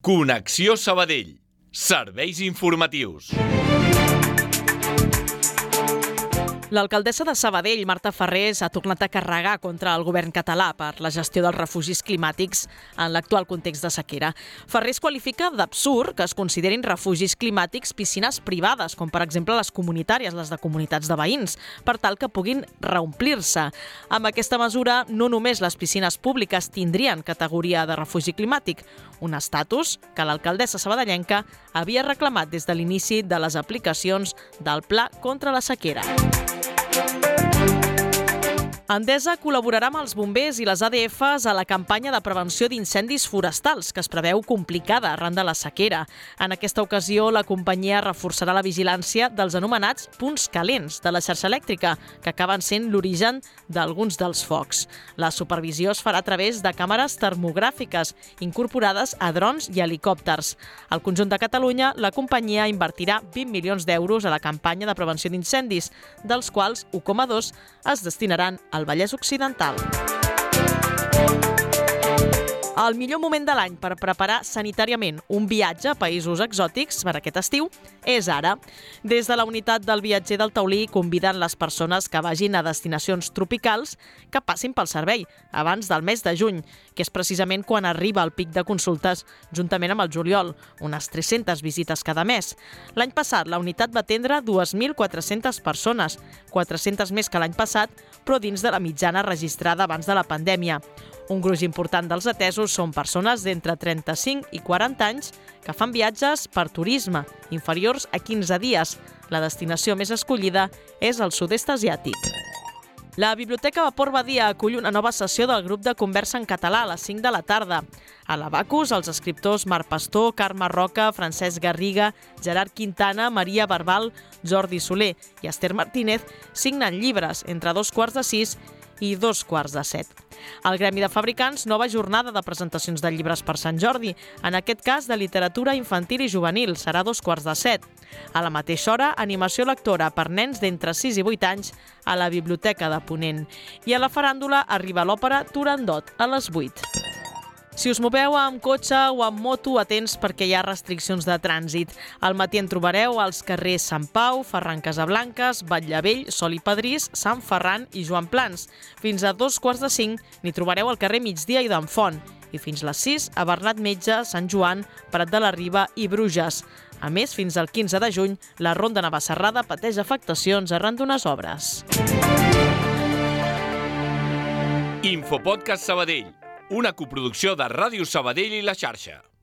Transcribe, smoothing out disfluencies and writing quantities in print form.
Connexió Sabadell. Serveis informatius. L'alcaldessa de Sabadell, Marta Ferrés, ha tornat a carregar contra el govern català per la gestió dels refugis climàtics en l'actual context de sequera. Ferrés qualifica d'absurd que es considerin refugis climàtics piscines privades, com per exemple les comunitàries, les de comunitats de veïns, per tal que puguin reomplir-se. Amb aquesta mesura, no només les piscines públiques tindrien categoria de refugi climàtic, un estatus que l'alcaldessa sabadellenca havia reclamat des de l'inici de les aplicacions del Pla contra la sequera. Endesa col·laborarà amb els bombers i les ADFs a la campanya de prevenció d'incendis forestals, que es preveu complicada arran de la sequera. En aquesta ocasió, la companyia reforçarà la vigilància dels anomenats punts calents de la xarxa elèctrica, que acaben sent l'origen d'alguns dels focs. La supervisió es farà a través de càmeres termogràfiques incorporades a drons i helicòpters. Al conjunt de Catalunya, la companyia invertirà 20 milions d'euros a la campanya de prevenció d'incendis, dels quals 1,2 es destinaran al Vallès Occidental. El millor moment de l'any per preparar sanitàriament un viatge a països exòtics per aquest estiu és ara. Des de la unitat del viatger del Taulí conviden les persones que vagin a destinacions tropicals que passin pel servei abans del mes de juny, que és precisament quan arriba el pic de consultes juntament amb el juliol, unes 300 visites cada mes. L'any passat la unitat va atendre 2.400 persones, 400 més que l'any passat, però dins de la mitjana registrada abans de la pandèmia. Un gruix important dels atesos són persones d'entre 35 i 40 anys que fan viatges per turisme, inferiors a 15 dies. La destinació més escollida és el sud-est asiàtic. La Biblioteca Vapor Badia acull una nova sessió del grup de conversa en català a les 5 de la tarda. A l'Abacus, els escriptors Marc Pastor, Carme Roca, Francesc Garriga, Gerard Quintana, Maria Barbal, Jordi Soler i Esther Martínez signen llibres entre 2:45 i 2:45. Al Gremi de Fabricants, nova jornada de presentacions de llibres per Sant Jordi, en aquest cas de literatura infantil i juvenil, serà 2:15. A la mateixa hora, animació lectora per nens d'entre 6 i 8 anys a la Biblioteca de Ponent. I a la faràndula arriba l'òpera Turandot a les 8. Si us moveu amb cotxe o amb moto, atents perquè hi ha restriccions de trànsit. Al matí en trobareu als carrers Sant Pau, Ferran Casablanques, Batllevell, Sol i Padrís, Sant Ferran i Joan Plans. Fins a 4:45 n'hi trobareu al carrer Migdia i d'Enfont. I fins les 6 a Bernat Metge, Sant Joan, Prat de la Riba i Bruges. A més, fins al 15 de juny, la Ronda Navacerrada pateix afectacions arran d'unes obres. Infopodcast Sabadell, una coproducció de Ràdio Sabadell i La Xarxa.